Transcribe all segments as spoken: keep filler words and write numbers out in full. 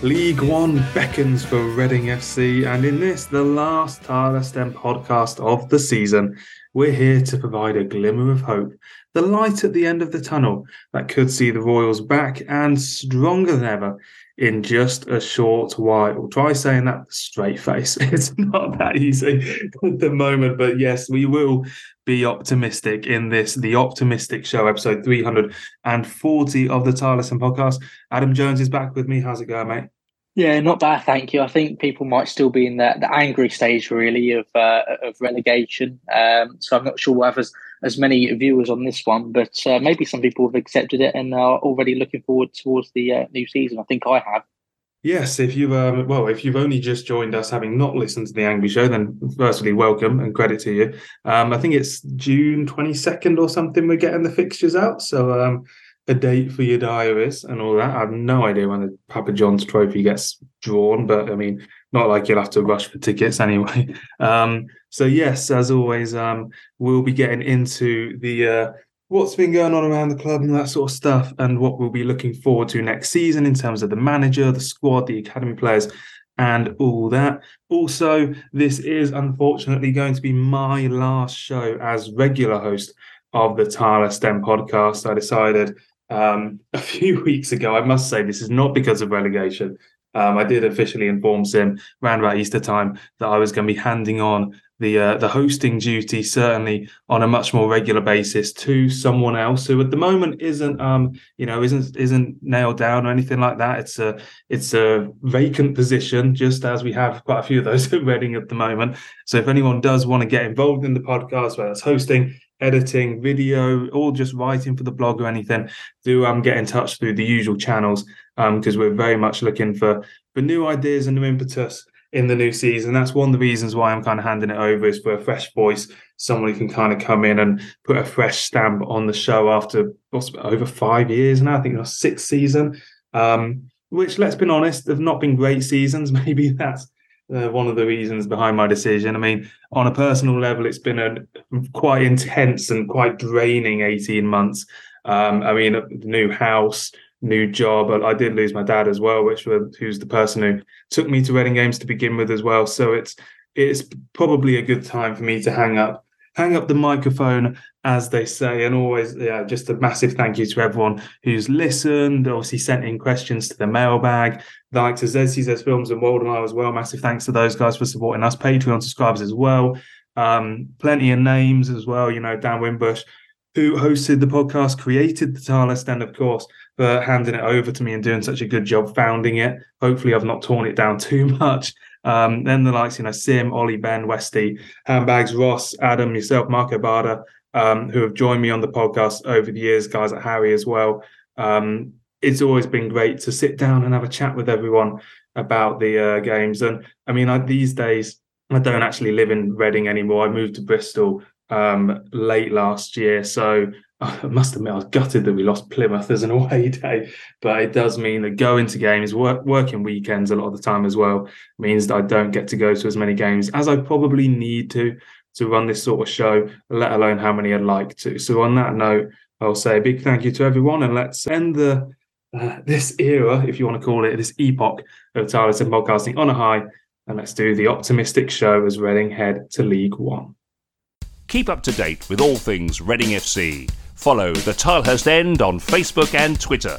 League One beckons for Reading F C, and in this, the last Tyler Stem podcast of the season, we're here to provide a glimmer of hope, the light at the end of the tunnel that could see the Royals back and stronger than ever in just a short while. Try saying that with a straight face. It's not that easy at the moment, but yes, we will be optimistic in this, the Optimistic Show, episode three hundred forty of the Tyler Stem podcast. Adam Jones is back with me. How's it going, mate? Yeah, not bad, thank you. I think people might still be in the, the angry stage, really, of uh, of relegation. Um, so I'm not sure we'll have as, as many viewers on this one, but uh, maybe some people have accepted it and are already looking forward towards the uh, new season. I think I have. Yes, if you've um, well, if you've only just joined us, having not listened to the Angry Show, then firstly, welcome and credit to you. Um, I think it's June twenty-second or something. We're getting the fixtures out, so um, a date for your diaries and all that. I have no idea when the Papa John's Trophy gets drawn, but I mean, not like you'll have to rush for tickets anyway. Um, so yes, as always, um, we'll be getting into the uh, what's been going on around the club and that sort of stuff, and what we'll be looking forward to next season in terms of the manager, the squad, the academy players, and all that. Also, this is unfortunately going to be my last show as regular host of the Tyler Stem podcast. I decided Um, a few weeks ago, I must say, this is not because of relegation. Um, I did officially inform Sim around about Easter time that I was going to be handing on the uh, the hosting duty, certainly on a much more regular basis, to someone else who at the moment isn't um you know isn't isn't nailed down or anything like that. It's a it's a vacant position, just as we have quite a few of those at Reading at the moment. So if anyone does want to get involved in the podcast, whether it's hosting, editing, video, or just writing for the blog or anything, do um get in touch through the usual channels, um because we're very much looking for for new ideas and new impetus in the new season. That's one of the reasons why I'm kind of handing it over, is for a fresh voice, someone who can kind of come in and put a fresh stamp on the show after what's over five years now. I think it's sixth season, um which, let's be honest, have not been great seasons. Maybe that's Uh, one of the reasons behind my decision. I mean, on a personal level, it's been a quite intense and quite draining eighteen months. Um, I mean, a new house, new job. I, I did lose my dad as well, which was, who's the person who took me to Reading Games to begin with as well. So it's it's probably a good time for me to hang up hang up the microphone, as they say. And always, yeah, just a massive thank you to everyone who's listened, obviously sent in questions to the mailbag, like to Z C Z Films and Waldemar as well. Massive thanks to those guys for supporting us. Patreon subscribers as well. Um, plenty of names as well. You know, Dan Wimbush, who hosted the podcast, created the Tyler Stand, of course, for handing it over to me and doing such a good job founding it. Hopefully I've not torn it down too much. Um, then the likes, you know, Sim, Ollie, Ben, Westy, Handbags, Ross, Adam, yourself, Marco Barda, um, who have joined me on the podcast over the years, guys like Harry as well. Um, it's always been great to sit down and have a chat with everyone about the uh, games. And I mean, I, these days, I don't actually live in Reading anymore. I moved to Bristol um, late last year. So I must admit, I was gutted that we lost Plymouth as an away day, but it does mean that going to games, work, working weekends a lot of the time as well, means that I don't get to go to as many games as I probably need to to run this sort of show, let alone how many I'd like to. So on that note, I'll say a big thank you to everyone, and let's end the uh, this era, if you want to call it, this epoch of Tyler Stem podcasting on a high, and let's do the Optimistic Show as Reading head to League One. Keep up to date with all things Reading F C. Follow the Tilehurst End on Facebook and Twitter.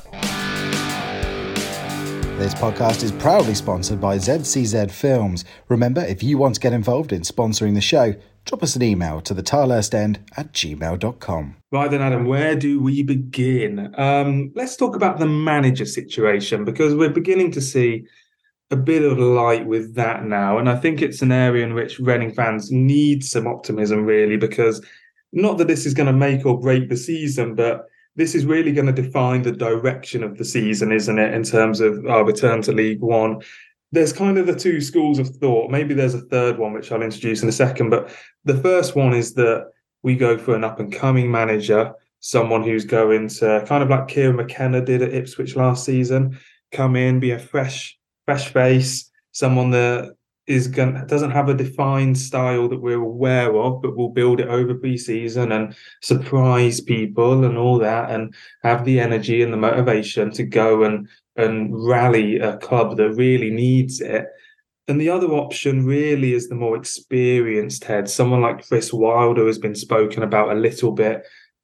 This podcast is proudly sponsored by Z C Z Films. Remember, if you want to get involved in sponsoring the show, drop us an email to the tilehurst end at gmail dot com. Right then, Adam, where do we begin? Um, let's talk about the manager situation, because we're beginning to see a bit of light with that now. And I think it's an area in which Reading fans need some optimism, really, because not that this is going to make or break the season, but this is really going to define the direction of the season, isn't it, in terms of our return to League One. There's kind of the two schools of thought. Maybe there's a third one, which I'll introduce in a second. But the first one is that we go for an up-and-coming manager, someone who's going to, kind of like Kieran McKenna did at Ipswich last season, come in, be a fresh fresh face, someone that is going doesn't have a defined style that we're aware of, but will build it over pre-season and surprise people and all that, and have the energy and the motivation to go and and rally a club that really needs it. And the other option really is the more experienced head, someone like Chris Wilder has been spoken about a little bit.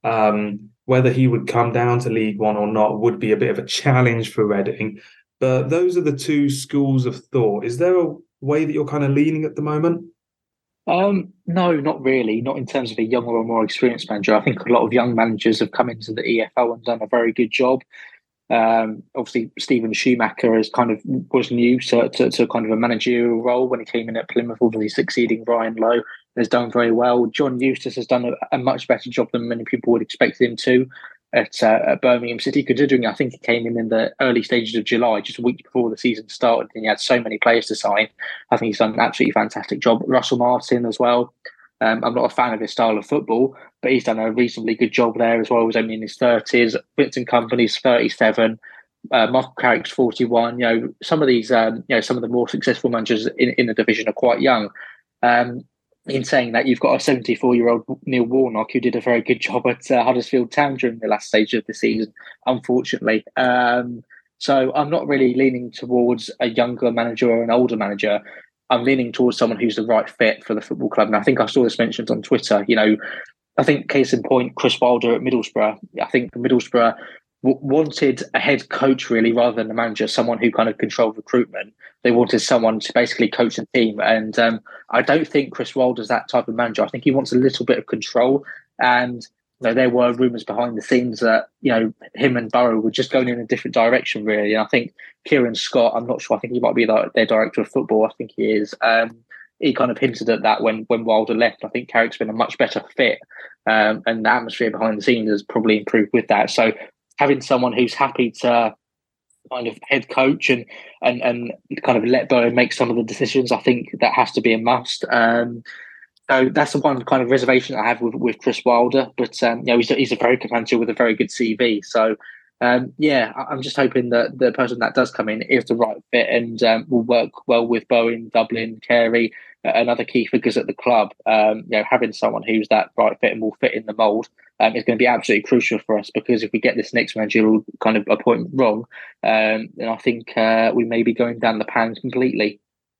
Um, whether he would come down to League One or not would be a bit of a challenge for Reading. But those are the two schools of thought. Is there a way that you're kind of leaning at the moment? Um, no, not really. Not in terms of a younger or more experienced manager. I think a lot of young managers have come into the E F L and done a very good job. Um, obviously, Stephen Schumacher is kind of was new to, to, to kind of a managerial role when he came in at Plymouth, obviously succeeding Brian Lowe, has done very well. John Eustace has done a, a much better job than many people would expect him to at, uh, at Birmingham City, considering I think he came in in the early stages of July, just a week before the season started, and he had so many players to sign. I think he's done an absolutely fantastic job. Russell Martin as well. Um, I'm not a fan of his style of football, but he's done a reasonably good job there as well. He was only in his thirties. Vincent Kompany's thirty-seven. Uh, Michael Carrick's forty-one. You know, some of these, um, you know, some of the more successful managers in, in the division are quite young. Um, in saying that, you've got a seventy-four-year-old Neil Warnock who did a very good job at uh, Huddersfield Town during the last stage of the season, unfortunately. Um, so I'm not really leaning towards a younger manager or an older manager. I'm leaning towards someone who's the right fit for the football club. And I think I saw this mentioned on Twitter. You know, I think case in point, Chris Wilder at Middlesbrough. I think Middlesbrough w- wanted a head coach really rather than a manager, someone who kind of controlled recruitment. They wanted someone to basically coach the team. And um, I don't think Chris Wilder's that type of manager. I think he wants a little bit of control. And you know, there were rumours behind the scenes that, you know, him and Borough were just going in a different direction, really. And I think Kieran Scott, I'm not sure, I think he might be their, their director of football. I think he is. Um, he kind of hinted at that when, when Wilder left. I think Carrick's been a much better fit. Um, and the atmosphere behind the scenes has probably improved with that. So having someone who's happy to kind of head coach and and and kind of let Borough make some of the decisions, I think that has to be a must. Um, So that's the one kind of reservation I have with, with Chris Wilder. But, um, you know, he's a, he's a very good manager with a very good C V. So, um, yeah, I'm just hoping that the person that does come in is the right fit and um, will work well with Bowen, Dublin, Carey, uh, and other key figures at the club. Um, you know, having someone who's that right fit and will fit in the mould um, is going to be absolutely crucial for us, because if we get this next managerial kind of appointment wrong, um, then I think uh, we may be going down the pan completely.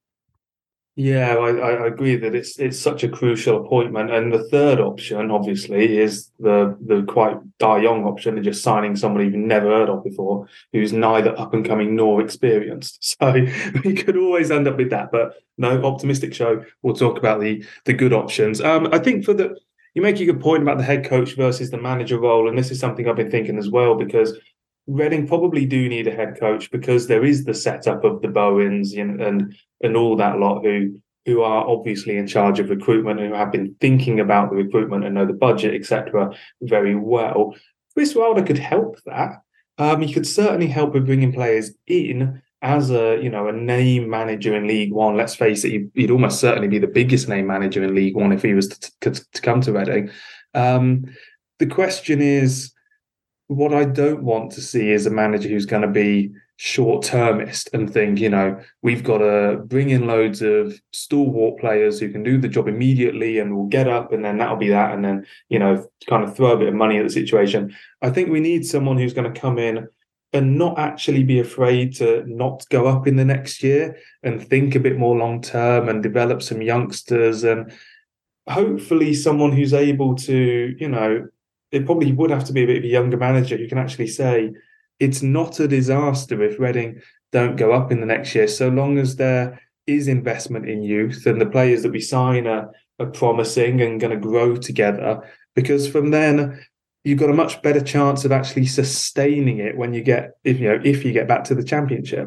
Yeah, I, I agree that it's it's such a crucial appointment. And the third option, obviously, is the the quite Die Young option of just signing someone you've never heard of before, who's neither up and coming nor experienced. So we could always end up with that. But no, optimistic show. We'll talk about the the good options. Um, I think for the you make a good point about the head coach versus the manager role, and this is something I've been thinking as well, because Reading probably do need a head coach, because there is the setup of the Bowens and and, and all that lot who who are obviously in charge of recruitment and who have been thinking about the recruitment and know the budget, et cetera, very well. Chris Wilder could help that. Um, he could certainly help with bringing players in as a you know a name manager in League One. Let's face it, he'd, he'd almost certainly be the biggest name manager in League One if he was to, to, to come to Reading. Um, the question is, what I don't want to see is a manager who's going to be short-termist and think, you know, we've got to bring in loads of stalwart players who can do the job immediately and will get up, and then that'll be that. And then, you know, kind of throw a bit of money at the situation. I think we need someone who's going to come in and not actually be afraid to not go up in the next year and think a bit more long-term and develop some youngsters, and hopefully someone who's able to, you know, it probably would have to be a bit of a younger manager who can actually say it's not a disaster if Reading don't go up in the next year, so long as there is investment in youth and the players that we sign are, are promising and going to grow together. Because from then you've got a much better chance of actually sustaining it when you get, if you know, if you get back to the Championship.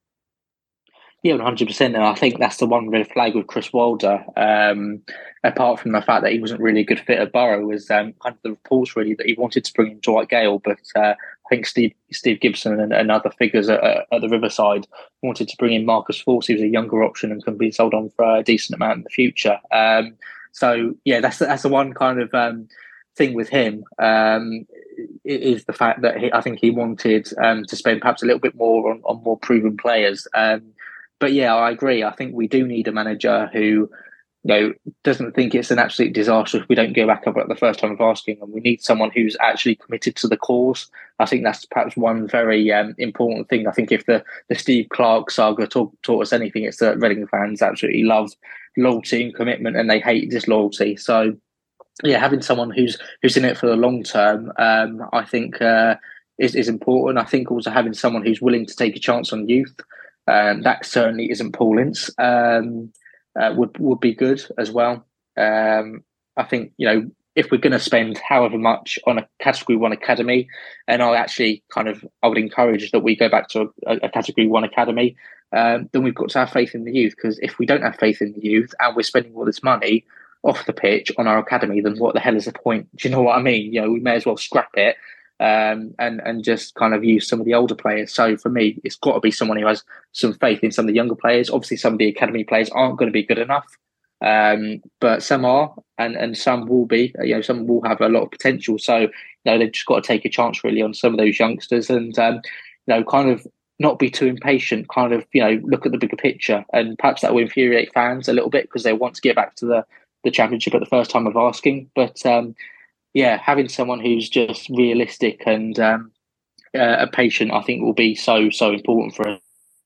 Yeah, one hundred percent. And I think that's the one red flag with Chris Wilder. Um, apart from the fact that he wasn't really a good fit at Borough, was um, kind of the reports really that he wanted to bring in Dwight Gale. But uh, I think Steve Steve Gibson and, and other figures at, at the Riverside wanted to bring in Marcus Force, who's a younger option and can be sold on for a decent amount in the future. Um, so, yeah, that's, that's the one kind of um, thing with him. Um, is the fact that he, I think he wanted um, to spend perhaps a little bit more on, on more proven players. Um, but yeah, I agree. I think we do need a manager who, you know, doesn't think it's an absolute disaster if we don't go back up at the first time of asking, and we need someone who's actually committed to the cause. I think that's perhaps one very um, important thing. I think if the, the Steve Clarke saga taught, taught us anything, it's that Reading fans absolutely love loyalty and commitment, and they hate disloyalty. So, yeah, having someone who's who's in it for the long term, um, I think uh, is is important. I think also having someone who's willing to take a chance on youth. Um, that certainly isn't Paul Ince. Um, Uh, would would be good as well. Um, I think, you know, if we're going to spend however much on a Category One academy, and I actually kind of I would encourage that we go back to a, a Category One academy, um, then we've got to have faith in the youth. Because if we don't have faith in the youth and we're spending all this money off the pitch on our academy, then what the hell is the point? Do you know what I mean? You know, we may as well scrap it um, and and just kind of use some of the older players. So for me, it's got to be someone who has some faith in some of the younger players. Obviously, some of the academy players aren't going to be good enough, um, but some are, and and some will be. You know, some will have a lot of potential. So, you know, they've just got to take a chance really on some of those youngsters, and um, you know, kind of not be too impatient. Kind of, you know, look at the bigger picture, and perhaps that will infuriate fans a little bit because they want to get back to the the championship at the first time of asking, but. Um, Yeah, having someone who's just realistic and um, uh, a patient, I think, will be so so important for us.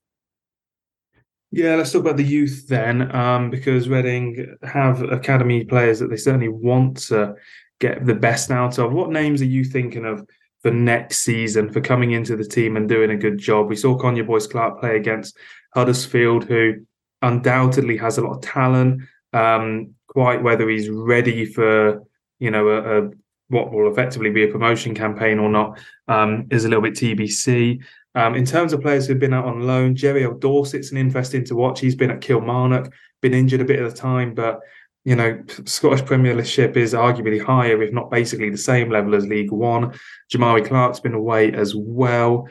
Yeah, let's talk about the youth then, um, because Reading have academy players that they certainly want to get the best out of. What names are you thinking of for next season, for coming into the team and doing a good job? We saw Cognair Boyce-Clarke play against Huddersfield, who undoubtedly has a lot of talent. Um, quite whether he's ready for, you know, a, a what will effectively be a promotion campaign or not um, is a little bit T B C. Um, in terms of players who've been out on loan, Jerry Dorsett's an interesting to watch. He's been at Kilmarnock, been injured a bit of the time, but, you know, Scottish Premiership is arguably higher, if not basically the same level as League One. Jamari Clark's been away as well.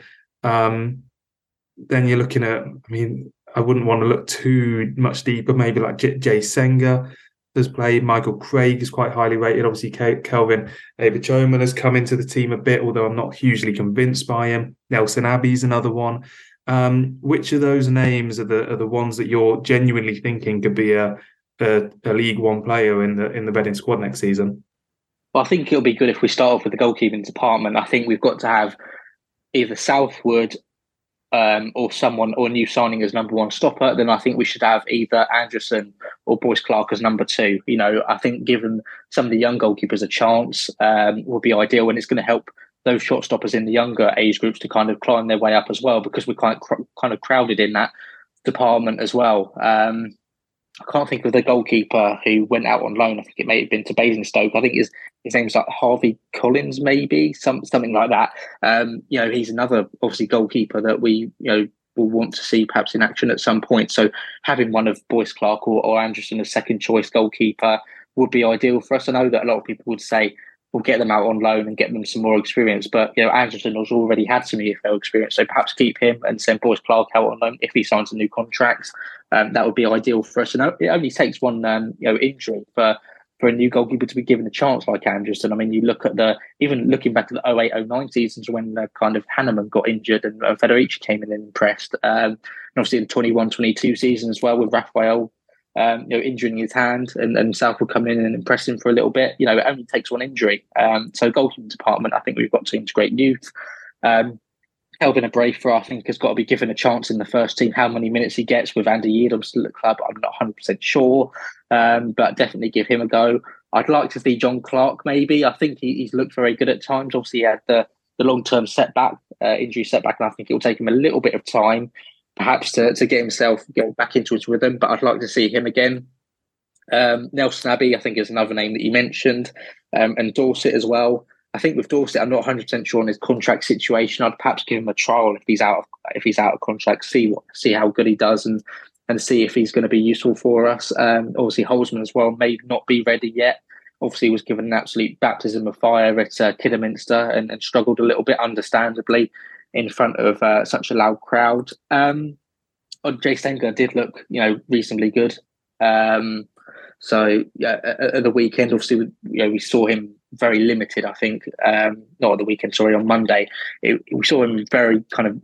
Um, then you're looking at, I mean, I wouldn't want to look too much deeper, maybe like J- Jay Senga has played. Michael Craig is quite highly rated. Obviously, Kelvin Abichoman has come into the team a bit, although I'm not hugely convinced by him. Nelson Abbey's another one. Um, which of those names are the are the ones that you're genuinely thinking could be a, a a League One player in the in the Reading squad next season? Well, I think it'll be good if we start off with the goalkeeping department. I think we've got to have either Southwood Um, or someone or a new signing as number one stopper, then I think we should have either Anderson or Boyce-Clarke as number two. You know, I think giving some of the young goalkeepers a chance um, would be ideal, and it's going to help those shot stoppers in the younger age groups to kind of climb their way up as well, because we're kind of, cr- kind of crowded in that department as well. Um, I can't think of the goalkeeper who went out on loan. I think it may have been to Basingstoke. I think his his name's like Harvey Collins, maybe some something like that. Um, you know, he's another obviously goalkeeper that we you know will want to see perhaps in action at some point. So having one of Boyce-Clarke or, or Anderson as second choice goalkeeper would be ideal for us. I know that a lot of people would say we'll get them out on loan and get them some more experience, but you know, Anderson has already had some E F L experience, so perhaps keep him and send Boyce-Clarke out on loan if he signs a new contract. Um, that would be ideal for us. And it only takes one, um, you know, injury for, for a new goalkeeper to be given a chance like Anderson. I mean, you look at the even looking back to the oh eight oh nine seasons when uh, kind of Hanneman got injured and uh, Federici came in and impressed. Um, and obviously in the twenty-one twenty-two season as well with Raphael, um, you know, injuring his hand, and, and South would come in and impress him for a little bit. You know, it only takes one injury. Um, so goalkeeping department, I think we've got to integrate youth. Um, Kelvin Abrafer, I think, has got to be given a chance in the first team. How many minutes he gets with Andy Yeadham still at the club, I'm not one hundred percent sure, um, but definitely give him a go. I'd like to see John Clark maybe. I think he, he's looked very good at times. Obviously, he had the, the long-term setback, uh, injury setback, and I think it will take him a little bit of time, perhaps, to, to get himself get back into his rhythm, but I'd like to see him again. Um, Nelson Abbey, I think, is another name that you mentioned, um, and Dorset as well. I think with Dorset, I'm not one hundred percent sure on his contract situation. I'd perhaps give him a trial if he's out of if he's out of contract, see what see how good he does, and and see if he's going to be useful for us. Um, obviously, Holzman as well may not be ready yet. Obviously, he was given an absolute baptism of fire at uh, Kidderminster and, and struggled a little bit, understandably, in front of uh, such a loud crowd. Um, Jay Senga did look, you know, reasonably good. Um, so yeah, at, at the weekend, obviously, we, you know, we saw him very limited, I think. Um, not at the weekend, sorry, on Monday. It, we saw him very kind of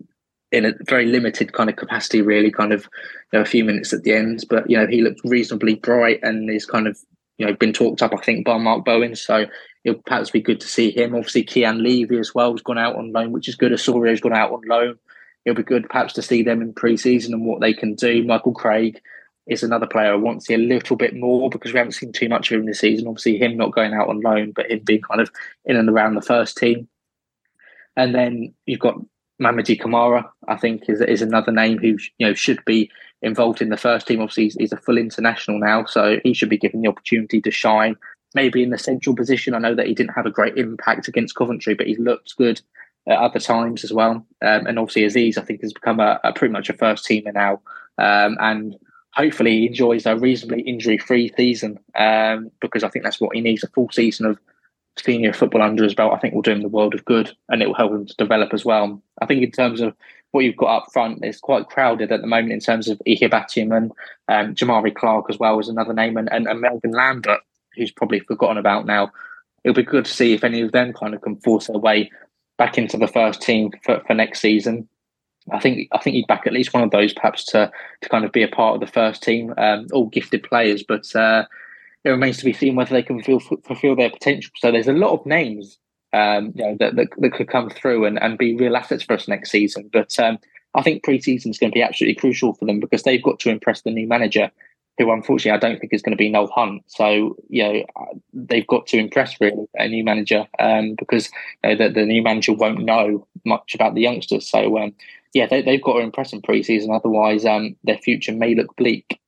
in a very limited kind of capacity, really, kind of you know, a few minutes at the end. But you know, he looked reasonably bright and is kind of you know been talked up, I think, by Mark Bowen. So it'll perhaps be good to see him. Obviously, Kian Levy as well has gone out on loan, which is good. Asorio's gone out on loan. It'll be good perhaps to see them in pre-season and what they can do. Michael Craig is another player I want to see a little bit more because we haven't seen too much of him this season. Obviously, him not going out on loan, but him being kind of in and around the first team. And then you've got Mamadi Kamara, I think, is is another name who you know should be involved in the first team. Obviously, he's, he's a full international now, so he should be given the opportunity to shine. Maybe in the central position. I know that he didn't have a great impact against Coventry, but he looked good at other times as well. Um, and obviously, Aziz, I think, has become a, a pretty much a first teamer now, um, and hopefully he enjoys a reasonably injury-free season um, because I think that's what he needs, a full season of senior football under his belt. I think will do him the world of good and it will help him to develop as well. I think in terms of what you've got up front, it's quite crowded at the moment in terms of Ihe Batiam and um, Jamari Clark as well as another name and, and, and Melvin Lambert, who's probably forgotten about now. It'll be good to see if any of them kind of can force their way back into the first team for, for next season. I think I think you'd back at least one of those perhaps to to kind of be a part of the first team. Um, all gifted players, but uh, it remains to be seen whether they can fulfill, fulfill their potential. So there's a lot of names um, you know, that, that that could come through and, and be real assets for us next season. But um, I think pre-season is going to be absolutely crucial for them because they've got to impress the new manager, who unfortunately I don't think is going to be Noel Hunt. So, you know, they've got to impress really a new manager um, because you know, the, the new manager won't know much about the youngsters. So, um, yeah, they, they've got to impress in pre-season. Otherwise, um, their future may look bleak.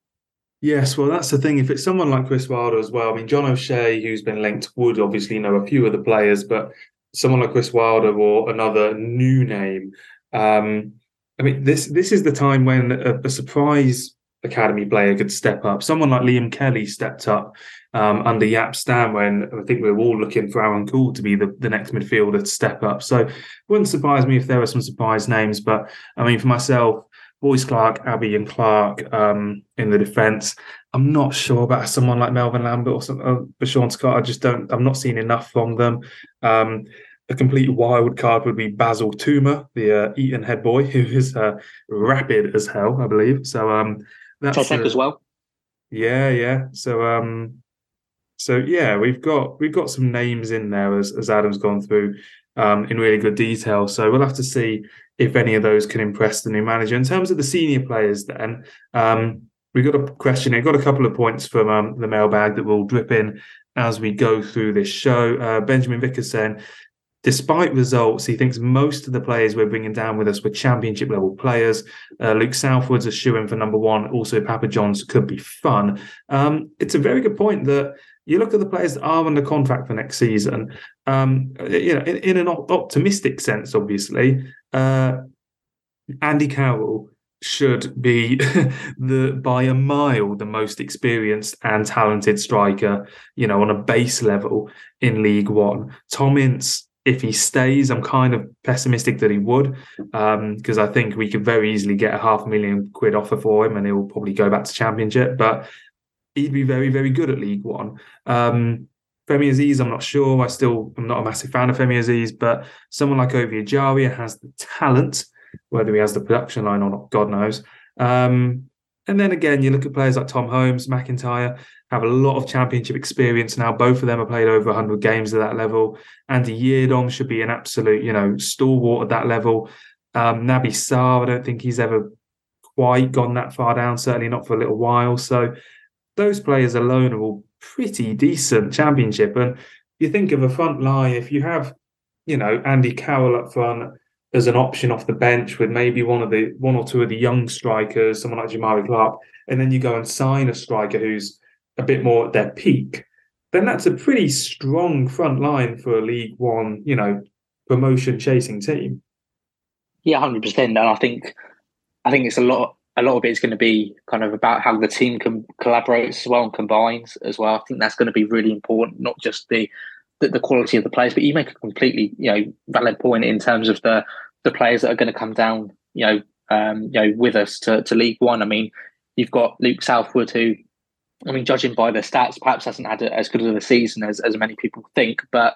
Yes, well, that's the thing. If it's someone like Chris Wilder as well, I mean, John O'Shea, who's been linked, would obviously know a few of the players, but someone like Chris Wilder or another new name, um, I mean, this this is the time when a, a surprise academy player could step up. Someone like Liam Kelly stepped up um, under Jaap Stam when I think we were all looking for Aaron Gould to be the, the next midfielder to step up. So it wouldn't surprise me if there were some surprise names. But I mean, for myself, Boyce Clark, Abbey and Clark um, in the defence. I'm not sure about someone like Melvin Lambert or some, uh, Bashawn Scott. I just don't, I'm not seeing enough from them. Um, a complete wild card would be Basil Tuma, the uh, Eton head boy, who is uh, rapid as hell, I believe. So, um, That's uh, as well. Yeah, yeah. So, um, so yeah, we've got we've got some names in there as as Adam's gone through um, in really good detail. So we'll have to see if any of those can impress the new manager. In terms of the senior players, then um, we've got a question. We've got a couple of points from um, the mailbag that will drip in as we go through this show. Uh, Benjamin Vickers saying, despite results, he thinks most of the players we're bringing down with us were championship level players. Uh, Luke Southwood's a shoo-in for number one. Also, Papa John's could be fun. Um, it's a very good point that you look at the players that are under contract for next season. Um, you know, in, in an op- optimistic sense, obviously, uh, Andy Carroll should be the by a mile the most experienced and talented striker, you know, on a base level in League One. Tom Ince, if he stays, I'm kind of pessimistic that he would, because um, I think we could very easily get a half a million quid offer for him and he'll probably go back to Championship, but he'd be very, very good at League One. Um, Femi Aziz, I'm not sure. I still am not a massive fan of Femi Aziz, but someone like Ovie Ejaria has the talent, whether he has the production line or not, God knows. Um, and then again, you look at players like Tom Holmes, McIntyre, have a lot of championship experience now. Both of them have played over one hundred games at that level. Andy Yeardom should be an absolute, you know, stalwart at that level. Um, Naby Sarr, I don't think he's ever quite gone that far down, certainly not for a little while. So those players alone are all pretty decent championship. And you think of a front line, if you have, you know, Andy Carroll up front as an option off the bench with maybe one of the one or two of the young strikers, someone like Jamari Clark, and then you go and sign a striker who's a bit more at their peak, then that's a pretty strong front line for a League One, you know, promotion chasing team. Yeah, one hundred percent. And I think I think it's a lot a lot of it is going to be kind of about how the team can collaborate as well and combines as well. I think that's going to be really important, not just the the, the quality of the players, but you make a completely, you know, valid point in terms of the the players that are going to come down, you know, um, you know, with us to, to League One. I mean, you've got Luke Southwood, who, I mean, judging by the stats, perhaps hasn't had a, as good of a season as, as many people think, but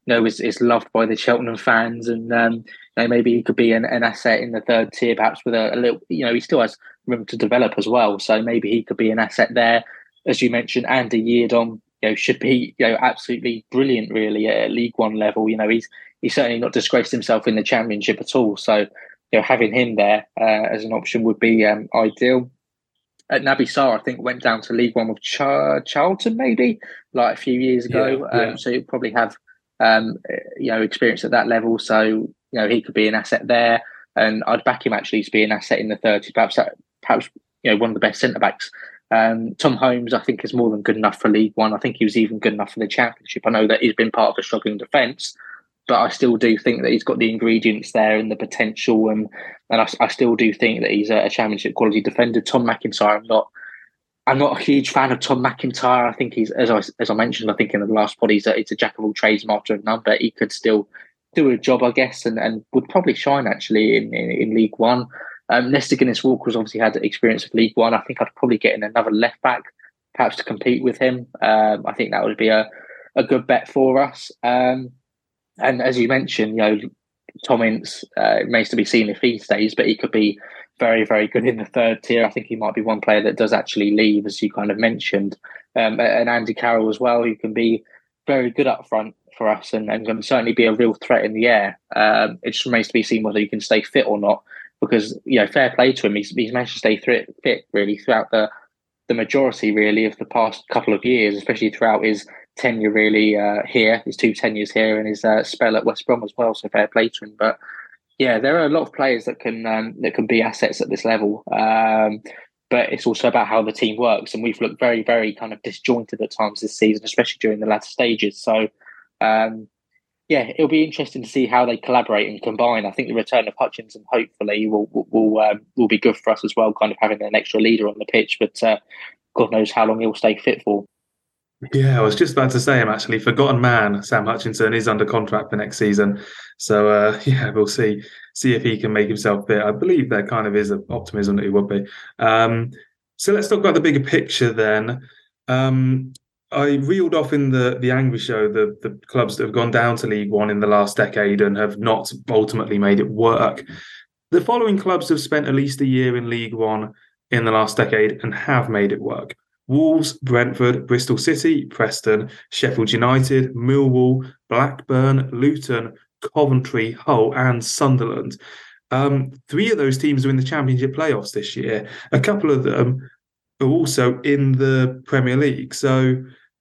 you know, is, is loved by the Cheltenham fans, and um, you know, maybe he could be an, an asset in the third tier, perhaps with a, a little. You know, he still has room to develop as well, so maybe he could be an asset there. As you mentioned, Andy Yiadom, you know, should be you know absolutely brilliant, really, at League One level. You know, he's he's certainly not disgraced himself in the Championship at all. So, you know, having him there uh, as an option would be um, ideal. At Naby Sarr, I think, went down to League One with Char- Charlton, maybe like a few years ago. Yeah, yeah. Um, so he'll probably have um, you know experience at that level. So you know he could be an asset there, and I'd back him actually to be an asset in the thirties. Perhaps that, perhaps you know one of the best centre backs. Um, Tom Holmes, I think, is more than good enough for League One. I think he was even good enough for the Championship. I know that he's been part of a struggling defence, but I still do think that he's got the ingredients there and the potential, and and I, I still do think that he's a, a Championship quality defender. Tom McIntyre, I'm not, I'm not a huge fan of Tom McIntyre. I think he's, as I as I mentioned, I think in the last pod, he's a, it's a jack of all trades, master of none. But he could still do a job, I guess, and, and would probably shine actually in, in, in League One. Um, Nesta Guinness-Walker's obviously had experience of League One. I think I'd probably get in another left back, perhaps to compete with him. Um, I think that would be a, a good bet for us. Um, and as you mentioned, you know, Tom Ince uh, remains to be seen if he stays, but he could be very, very good in the third tier. I think he might be one player that does actually leave, as you kind of mentioned. Um, and Andy Carroll as well, who can be very good up front for us and, and can certainly be a real threat in the air. Um, it just remains to be seen whether he can stay fit or not. Because, you know, fair play to him, he's, he's managed to stay th- fit really throughout the the majority really of the past couple of years, especially throughout his tenure really uh, here, his two tenures here and his uh, spell at West Brom as well. So fair play to him. But yeah, there are a lot of players that can um, that can be assets at this level. Um, but it's also about how the team works, and we've looked very, very kind of disjointed at times this season, especially during the latter stages. So. Um, Yeah, it'll be interesting to see how they collaborate and combine. I think the return of Hutchinson hopefully will will will, um, will be good for us as well, kind of having an extra leader on the pitch. But uh, God knows how long he'll stay fit for. Yeah, I was just about to say him actually. Forgotten man, Sam Hutchinson is under contract for next season. So uh, yeah, we'll see see if he can make himself fit. I believe there kind of is an optimism that he would be. Um, so let's talk about the bigger picture then. Um, I reeled off in the, the Angry Show the, the clubs that have gone down to League One in the last decade and have not ultimately made it work. The following clubs have spent at least a year in League One in the last decade and have made it work. Wolves, Brentford, Bristol City, Preston, Sheffield United, Millwall, Blackburn, Luton, Coventry, Hull and Sunderland. Um, three of those teams are in the Championship playoffs this year. A couple of them are also in the Premier League. So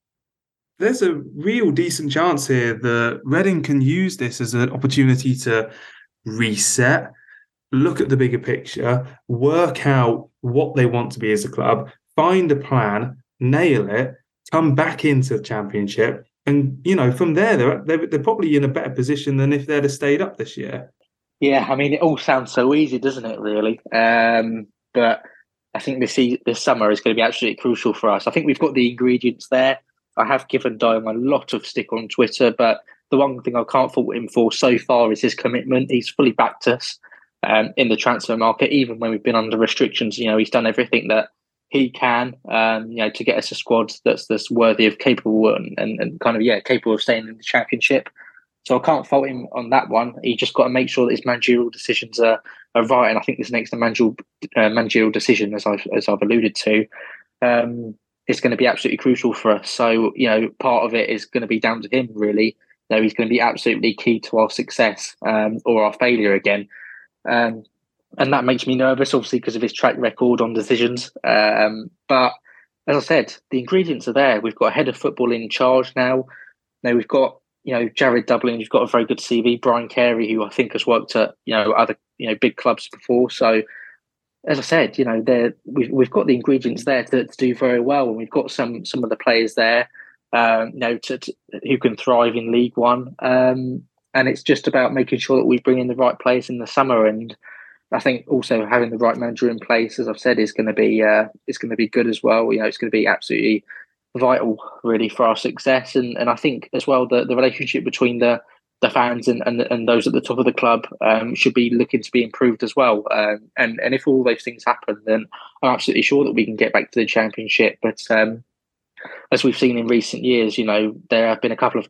there's a real decent chance here that Reading can use this as an opportunity to reset, look at the bigger picture, work out what they want to be as a club, find a plan, nail it, come back into the Championship. And, you know, from there, they're, they're, they're probably in a better position than if they'd have stayed up this year. Yeah, I mean, it all sounds so easy, doesn't it, really? Um, but I think this this summer is going to be absolutely crucial for us. I think we've got the ingredients there. I have given Dome a lot of stick on Twitter, but the one thing I can't fault him for so far is his commitment. He's fully backed us um, in the transfer market, even when we've been under restrictions. You know, he's done everything that he can, um, you know, to get us a squad that's that's worthy of capable and, and, and kind of yeah capable of staying in the Championship. So I can't fault him on that one. He just got to make sure that his managerial decisions are, are right. And I think this next managerial uh, managerial decision, as I've as I've alluded to, um, is going to be absolutely crucial for us. So you know, part of it is going to be down to him, really. You know, he's going to be absolutely key to our success um, or our failure again. Um, and that makes me nervous, obviously, because of his track record on decisions. Um, but as I said, the ingredients are there. We've got a head of football in charge now. Now we've got, you know, Jared Dublin, who's got a very good C V. Brian Carey, who I think has worked at, you know, other, you know, big clubs before. So, as I said, you know, there we've we've got the ingredients there to, to do very well, and we've got some some of the players there, um, you know, to, to, who can thrive in League One. Um, and it's just about making sure that we bring in the right players in the summer. And I think also having the right manager in place, as I've said, is going to be uh, is going to be good as well. You know, it's going to be absolutely vital, really, for our success. And and I think as well the, the relationship between the the fans and, and and those at the top of the club um, should be looking to be improved as well. Um, and and if all those things happen, then I'm absolutely sure that we can get back to the Championship. But um, as we've seen in recent years, you know, there have been a couple of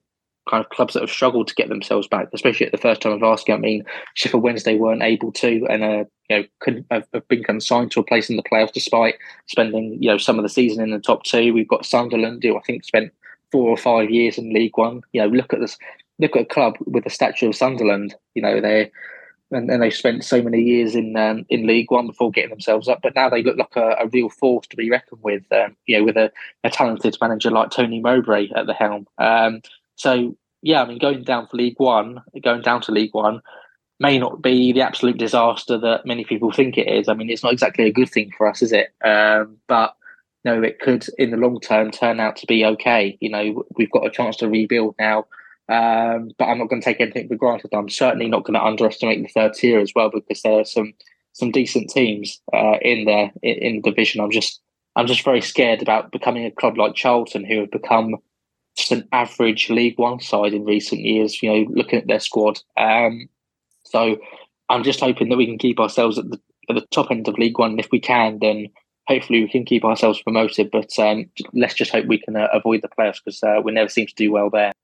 kind of clubs that have struggled to get themselves back, especially at the first time of asking. I mean, Sheffield Wednesday weren't able to, and uh, you know, couldn't have, have been consigned to a place in the playoffs despite spending, you know, some of the season in the top two. We've got Sunderland, who I think spent four or five years in League One. You know, look at this, look at a club with the stature of Sunderland. You know, they and, and they've spent so many years in um, in League One before getting themselves up, but now they look like a, a real force to be reckoned with. Um, you know, with a, a talented manager like Tony Mowbray at the helm. Um, So, yeah, I mean, going down for League One, going down to League One may not be the absolute disaster that many people think it is. I mean, it's not exactly a good thing for us, is it? Um, but, no, it could, in the long term, turn out to be okay. You know, we've got a chance to rebuild now, um, but I'm not going to take anything for granted. I'm certainly not going to underestimate the third tier as well, because there are some some decent teams uh, in there in, in the division. I'm just I'm just very scared about becoming a club like Charlton, who have become just an average League One side in recent years, you know, looking at their squad. Um, so I'm just hoping that we can keep ourselves at the at the top end of League One. And if we can, then hopefully we can keep ourselves promoted. But um, let's just hope we can uh, avoid the playoffs, because uh, we never seem to do well there.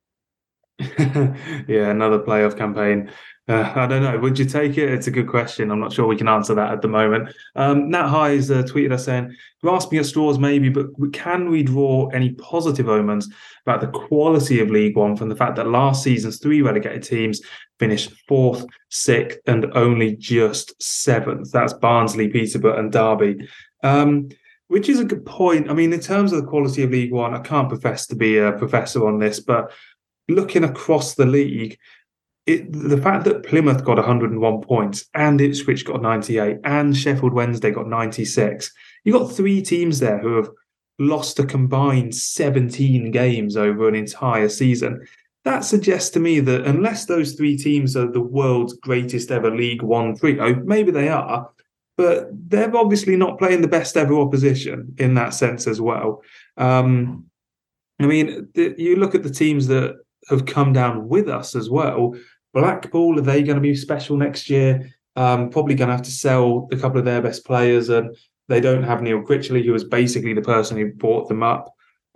Yeah, another playoff campaign. Uh, I don't know. Would you take it? It's a good question. I'm not sure we can answer that at the moment. Um, Nat Highs uh, tweeted us saying, grasping at straws maybe, but can we draw any positive omens about the quality of League One from the fact that last season's three relegated teams finished fourth, sixth, and only just seventh? That's Barnsley, Peterborough, and Derby. Um, which is a good point. I mean, in terms of the quality of League One, I can't profess to be a professor on this, but looking across the league, It, the fact that Plymouth got one hundred one points and Ipswich got ninety-eight and Sheffield Wednesday got ninety-six, you got three teams there who have lost a combined seventeen games over an entire season. That suggests to me that unless those three teams are the world's greatest ever League One trio, maybe they are, but they're obviously not playing the best ever opposition in that sense as well. Um, I mean, the, you look at the teams that have come down with us as well. Blackpool, are they going to be special next year? Um, probably going to have to sell a couple of their best players, and they don't have Neil Critchley, who was basically the person who brought them up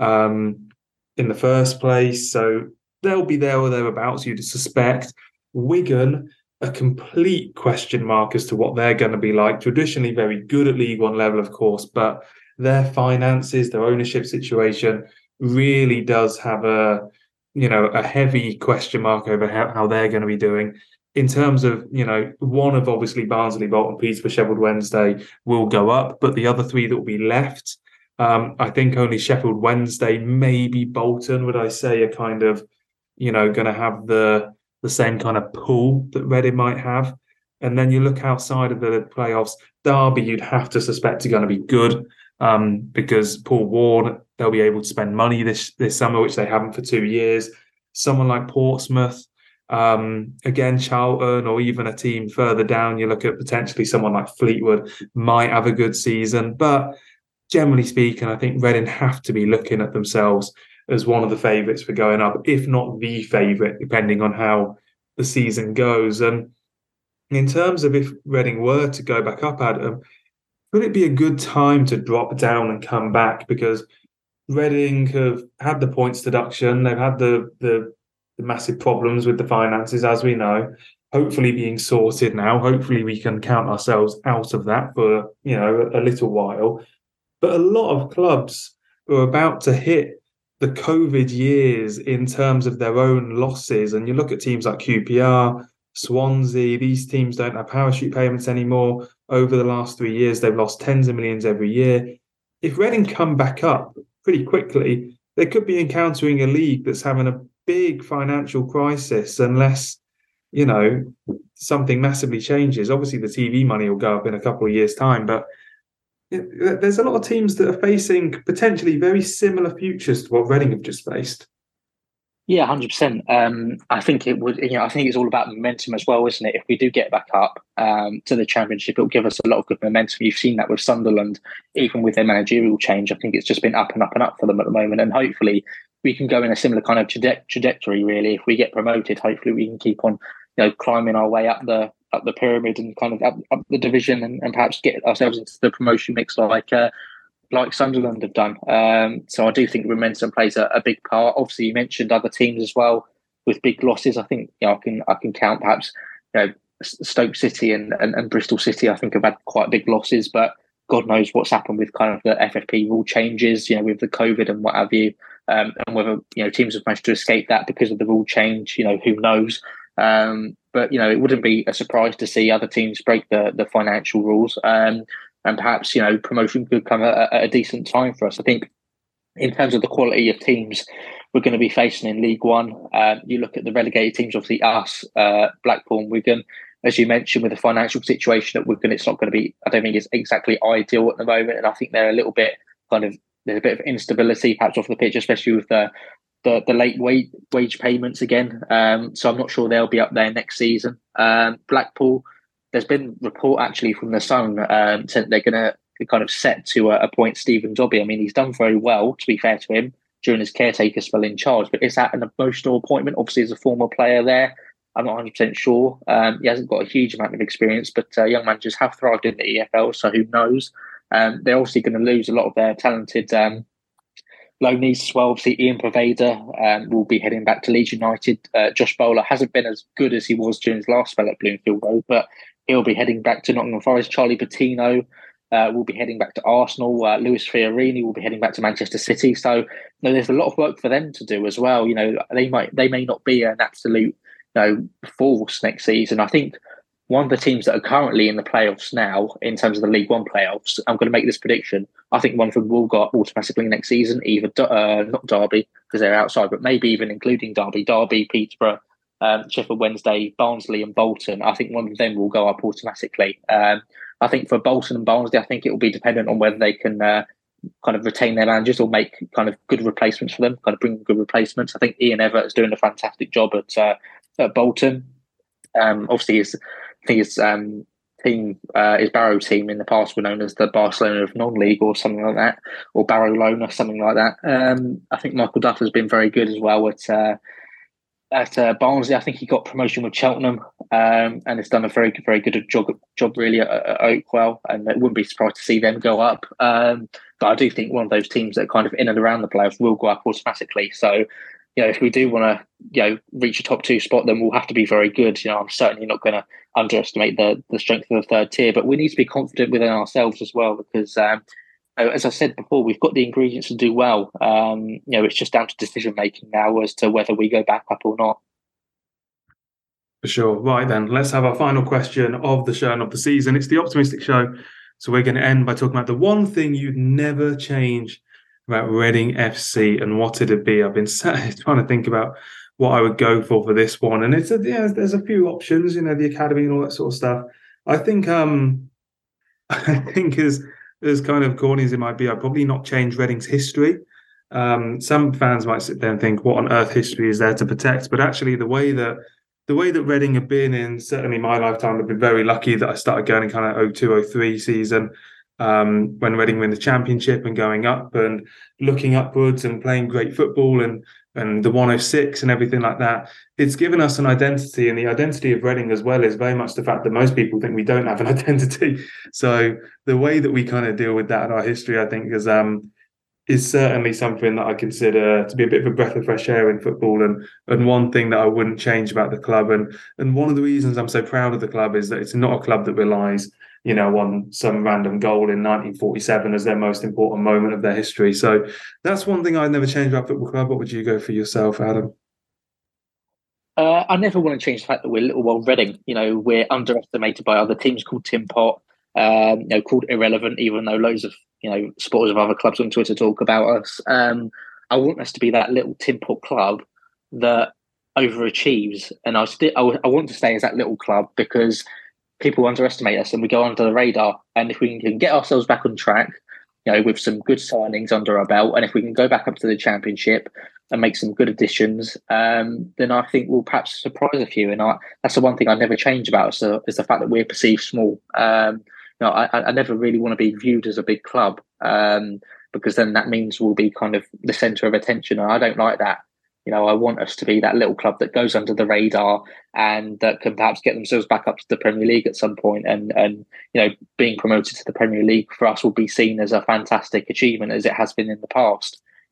um, in the first place. So they'll be there or thereabouts, you'd suspect. Wigan, a complete question mark as to what they're going to be like. Traditionally very good at League One level, of course, but their finances, their ownership situation really does have a you know, a heavy question mark over how, how they're going to be doing. In terms of, you know, one of obviously Barnsley, Bolton, Peterborough, Sheffield Wednesday will go up, but the other three that will be left, um, I think only Sheffield Wednesday, maybe Bolton, would I say, are kind of, you know, going to have the the same kind of pull that Reading might have. And then you look outside of the playoffs, Derby, you'd have to suspect are going to be good. Um, because Paul Ward, they'll be able to spend money this this summer, which they haven't for two years. Someone like Portsmouth, um, again, Charlton, or even a team further down, you look at potentially someone like Fleetwood might have a good season. But generally speaking, I think Reading have to be looking at themselves as one of the favourites for going up, if not the favourite, depending on how the season goes. And in terms of if Reading were to go back up, Adam, could it be a good time to drop down and come back? Because Reading have had the points deduction. They've had the, the, the massive problems with the finances, as we know, hopefully being sorted now. Hopefully we can count ourselves out of that for, you know, a, a little while. But a lot of clubs are about to hit the COVID years in terms of their own losses. And you look at teams like Q P R, Swansea, these teams don't have parachute payments anymore. Over the last three years, they've lost tens of millions every year. If Reading come back up pretty quickly, they could be encountering a league that's having a big financial crisis unless, you know, something massively changes. Obviously, the T V money will go up in a couple of years' time, but there's a lot of teams that are facing potentially very similar futures to what Reading have just faced. Yeah, one hundred percent. Um, I think it would, you know, I think it's all about momentum as well, isn't it? If we do get back up um, to the Championship, it'll give us a lot of good momentum. You've seen that with Sunderland, even with their managerial change. I think it's just been up and up and up for them at the moment. And hopefully we can go in a similar kind of traje- trajectory, really. If we get promoted, hopefully we can keep on, you know, climbing our way up the up the pyramid and kind of up, up the division and, and perhaps get ourselves into the promotion mix like uh, like Sunderland have done. Um, so I do think momentum plays a, a big part. Obviously, you mentioned other teams as well with big losses. I think you know, I can I can count perhaps you know Stoke City and, and, and Bristol City. I think have had quite big losses, but God knows what's happened with kind of the F F P rule changes, you know, with the COVID and what have you, um, and whether you know teams have managed to escape that because of the rule change. You know, who knows? Um, but you know, it wouldn't be a surprise to see other teams break the the financial rules, um, and perhaps you know promotion could come at, at a decent time for us. I think in terms of the quality of teams we're going to be facing in League One, uh, you look at the relegated teams, obviously us, uh, Blackpool, and Wigan. As you mentioned, with the financial situation at Wigan, it's not going to be, I don't think it's exactly ideal at the moment. And I think they're a little bit kind of, there's a bit of instability perhaps off the pitch, especially with the the, the late wage, wage payments again. Um, so I'm not sure they'll be up there next season. Um, Blackpool, there's been report actually from the Sun um, saying they're going to kind of set to uh, appoint Stephen Dobbie. I mean, he's done very well, to be fair to him, during his caretaker spell in charge. But is that an emotional appointment? Obviously, as a former player there, I'm not one hundred percent sure. Um, he hasn't got a huge amount of experience, but uh, young managers have thrived in the E F L, so who knows? Um, they're obviously going to lose a lot of their talented um, loanees as well. Obviously, Ian Poveda um, will be heading back to Leeds United. Uh, Josh Bowler hasn't been as good as he was during his last spell at Bloomfield Road, but he'll be heading back to Nottingham Forest. Charlie Patino uh, will be heading back to Arsenal. Uh, Lewis Fiorini will be heading back to Manchester City. So, you know, there's a lot of work for them to do as well. You know, they might they may not be an absolute you know, force next season. I think one of the teams that are currently in the playoffs now, in terms of the League One playoffs, I'm going to make this prediction. I think one of them will go up automatically next season, either uh, not Derby because they're outside, but maybe even including Derby, Derby, Peterborough, um, Sheffield Wednesday, Barnsley, and Bolton. I think one of them will go up automatically. Um, I think for Bolton and Barnsley, I think it will be dependent on whether they can uh, kind of retain their managers or make kind of good replacements for them, kind of bring good replacements. I think Ian Evatt is doing a fantastic job at. Uh, At Bolton, um, obviously, his I think his um, team, uh, his Barrow team in the past were known as the Barcelona of non-league or something like that, or Barrowlona, something like that. Um, I think Michael Duff has been very good as well at uh, at uh, Barnsley. I think he got promotion with Cheltenham, um, and has done a very very good job job really at, at Oakwell, and it wouldn't be surprised to see them go up. Um, but I do think one of those teams that are kind of in and around the playoffs will go up automatically. So. You know, if we do want to, you know, reach a top two spot, then we'll have to be very good. You know, I'm certainly not going to underestimate the the strength of the third tier, but we need to be confident within ourselves as well because, um, you know, as I said before, we've got the ingredients to do well. Um, you know, it's just down to decision making now as to whether we go back up or not. For sure. Right then, let's have our final question of the show and of the season. It's the optimistic show, so we're going to end by talking about the one thing you'd never change about Reading F C and what it'd be. I've been sat trying to think about what I would go for for this one, and it's a, yeah, there's a few options, you know, the academy and all that sort of stuff. I think, um, I think as as kind of corny as it might be, I'd probably not change Reading's history. Um, some fans might sit there and think, what on earth history is there to protect? But actually, the way that the way that Reading have been in certainly my lifetime, I've been very lucky that I started going in kind of oh two oh three season. Um, when Reading win the championship and going up and looking upwards and playing great football and and the one oh six and everything like that, it's given us an identity, and the identity of Reading as well is very much the fact that most people think we don't have an identity. So the way that we kind of deal with that in our history, I think, is um is certainly something that I consider to be a bit of a breath of fresh air in football, and and one thing that I wouldn't change about the club. And and one of the reasons I'm so proud of the club is that it's not a club that relies, you know, on some random goal in nineteen forty-seven as their most important moment of their history. So that's one thing I'd never change about Football Club. What would you go for yourself, Adam? Uh, I never want to change the fact that we're Little World Reading. You know, we're underestimated by other teams called Tin Pot, um, you know, called irrelevant, even though loads of, you know, supporters of other clubs on Twitter talk about us. Um, I want us to be that little Tin Pot club that overachieves. And I, st- I, w- I want to stay as that little club because people underestimate us and we go under the radar. And if we can get ourselves back on track, you know, with some good signings under our belt, and if we can go back up to the Championship and make some good additions, um, then I think we'll perhaps surprise a few. And I, that's the one thing I never change about us, so, is the fact that we're perceived small. Um, you know, I, I never really want to be viewed as a big club um, because then that means we'll be kind of the centre of attention, and I don't like that. You know, I want us to be that little club that goes under the radar and that can perhaps get themselves back up to the Premier League at some point. And, and you know, being promoted to the Premier League for us will be seen as a fantastic achievement, as it has been in the past.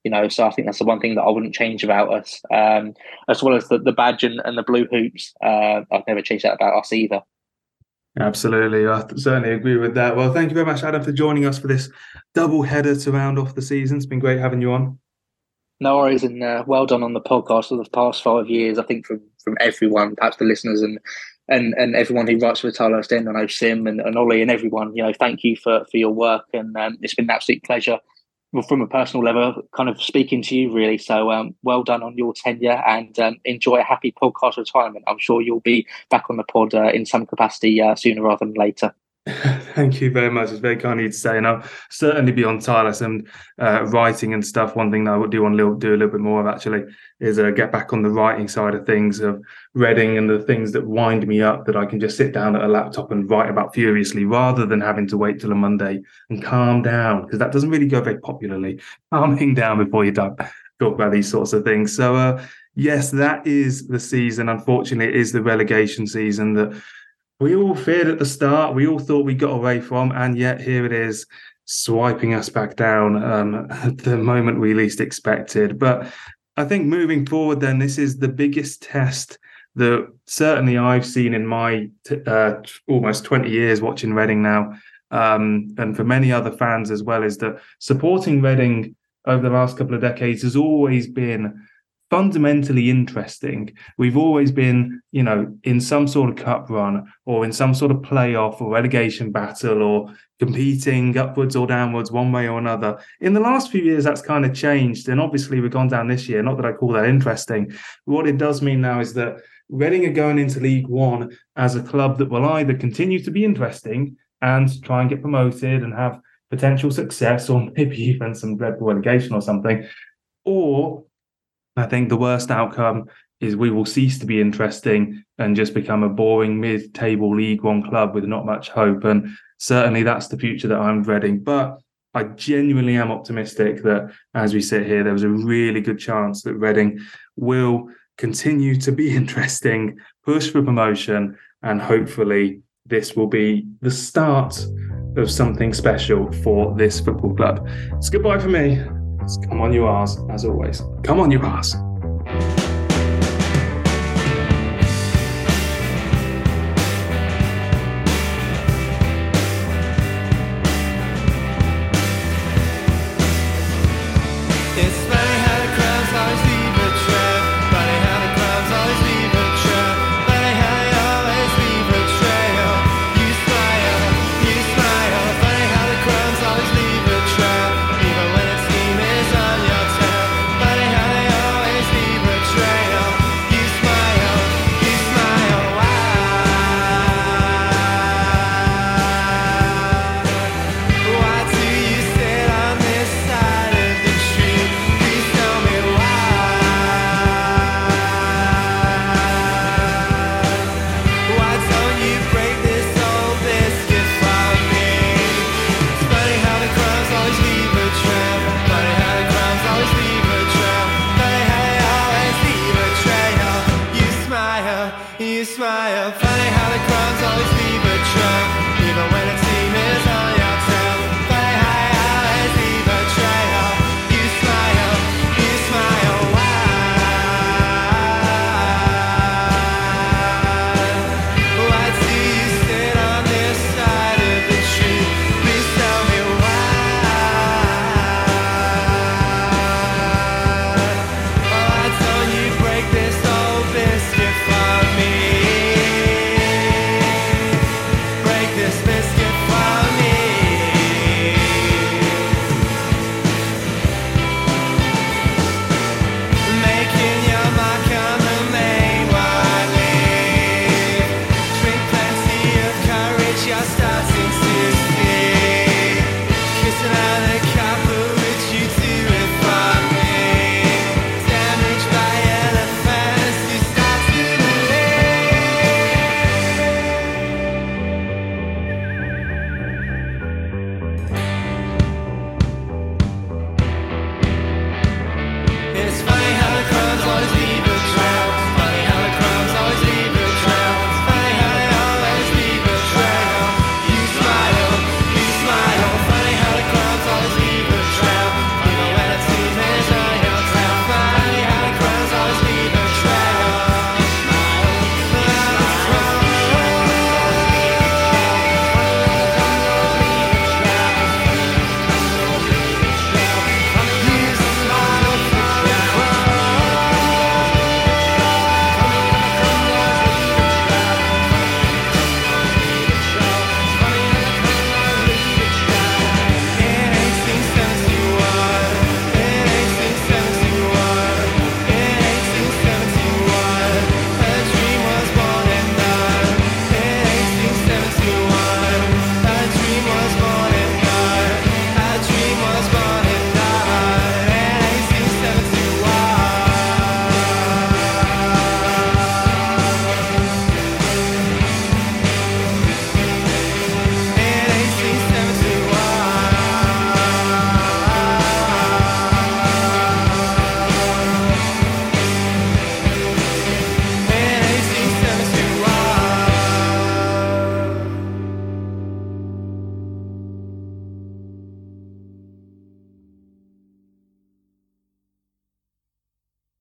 You know, so I think that's the one thing that I wouldn't change about us, um, as well as the, the badge and, and the blue hoops. Uh, I'd never change that about us either. Absolutely. I certainly agree with that. Well, thank you very much, Adam, for joining us for this double header to round off the season. It's been great having you on. No worries, and uh, well done on the podcast for the past five years. I think from from everyone, perhaps the listeners and and and everyone who writes for the Tilehurst End. I know Sim and, and Ollie and everyone. You know, thank you for for your work, and um, it's been an absolute pleasure. Well, from a personal level, kind of speaking to you, really. So, um, well done on your tenure, and um, enjoy a happy podcast retirement. I'm sure you'll be back on the pod uh, in some capacity uh, sooner rather than later. Thank you very much. It's very kind of you to say, and I'll certainly be on Tilehurst and uh, writing and stuff. One thing that I do want to do a little bit more of actually is uh, get back on the writing side of things, of Reading and the things that wind me up, that I can just sit down at a laptop and write about furiously, rather than having to wait till a Monday and calm down, because that doesn't really go very popularly. Calming down before you talk about these sorts of things. So uh, yes, that is the season. Unfortunately, it is the relegation season that we all feared at the start. We all thought we got away from, and yet here it is, swiping us back down um, at the moment we least expected. But I think moving forward, then, this is the biggest test that certainly I've seen in my t- uh, almost twenty years watching Reading now, um, and for many other fans as well, is that supporting Reading over the last couple of decades has always been fundamentally interesting. We've always been, you know, in some sort of cup run or in some sort of playoff or relegation battle or competing upwards or downwards one way or another. In the last few years, that's kind of changed. And obviously we've gone down this year. Not that I call that interesting. What it does mean now is that Reading are going into League One as a club that will either continue to be interesting and try and get promoted and have potential success, or maybe even some dreadful relegation or something, or I think the worst outcome is we will cease to be interesting and just become a boring mid-table League One club with not much hope. And certainly that's the future that I'm dreading. But I genuinely am optimistic that as we sit here, there was a really good chance that Reading will continue to be interesting, push for promotion, and hopefully this will be the start of something special for this football club. It's goodbye for me. Come on, you R's, as always. Come on, you R's.